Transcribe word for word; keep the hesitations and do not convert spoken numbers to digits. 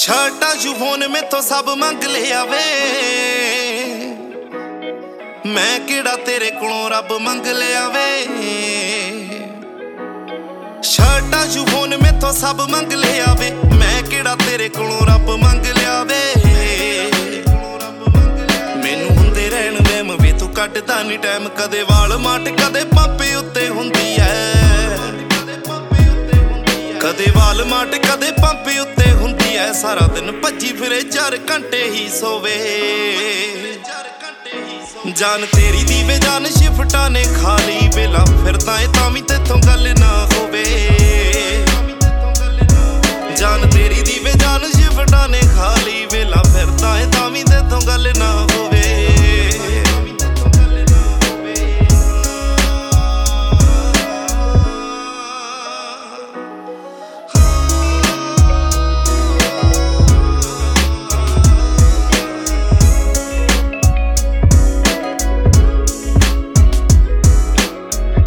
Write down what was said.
शर्टा यूफोन मेथों सब मंग लिया वे, मैं किड़ा तेरे कोलों रब मंग लिया वे। शर्टा यूफोन मेथों सब मंग लिया वे, मैं किड़ा तेरे कोलों रब मंग लिया वे। मैनू हुंदे रहन वहम वे तू कटदा नी टाइम, कदे वाल माट कदे पापे उत्ते हुंदी ऐ, कदे वाल माट कदे पापे उत्ते हुंदी ऐ। सारा दिन भज्जी फिरे चार घंटे ही सोवे, जान तेरी दी वे जान शिफ्टा ने खाली वेला फिरदा ए तां वी तेथों गल ना होवे। जान तेरी दी वे जान शिफ्टा ने खाली वेला फिरदा ए तां वी तेथों गल ना होवे।